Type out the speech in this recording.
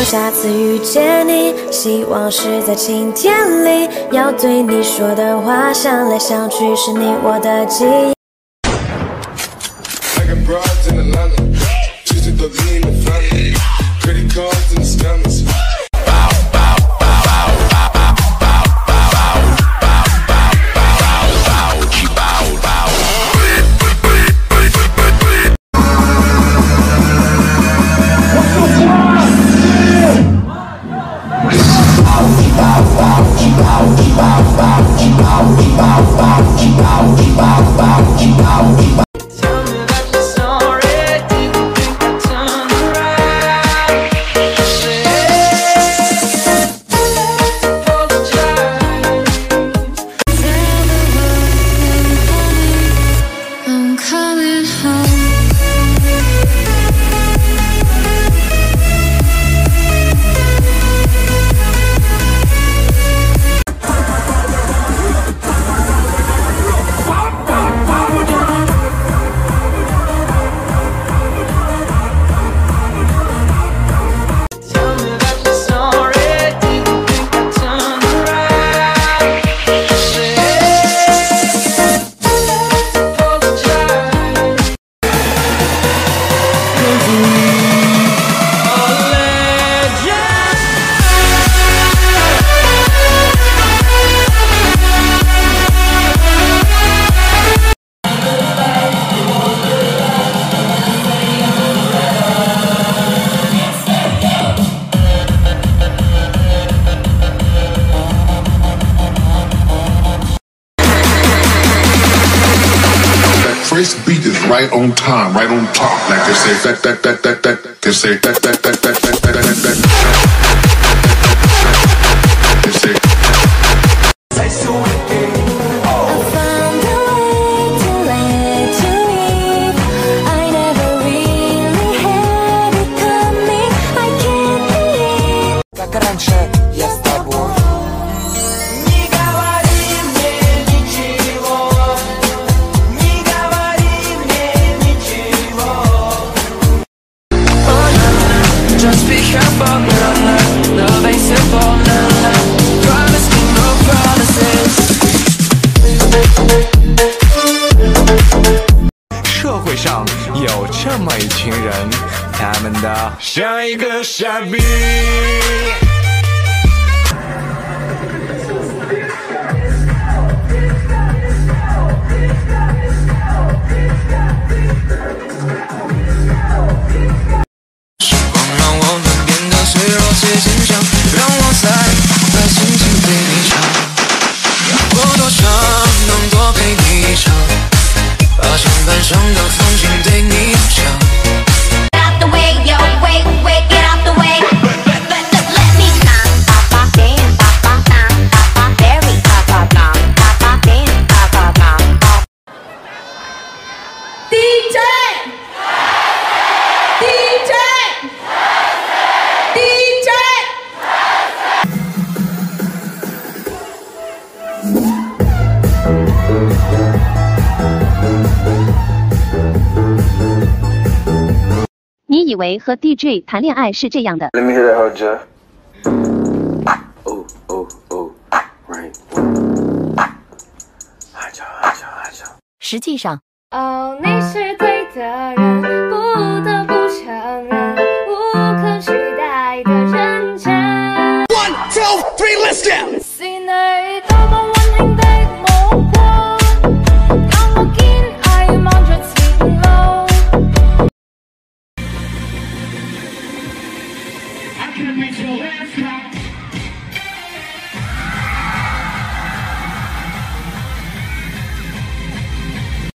下次遇见你，希望是在晴天里。要对你说的话，想来想去是你我的记忆。 First beat is right on time, right on top. Like they say that. They say that. They say. I found a way to let you leave. I never really had it coming. I can't believe. Как раньше я с тобой. Just be careful, love ain't simple, promise me no promises. 社会上有这么一群人，他们的像一个傻逼。 你以为和 DJ 谈恋爱是这样的 Let me hear that whole Jeff. Oh, right. 实际上哦，你是对的人，不得不承认，无可取代的认真。 1, 2, 3, let's go.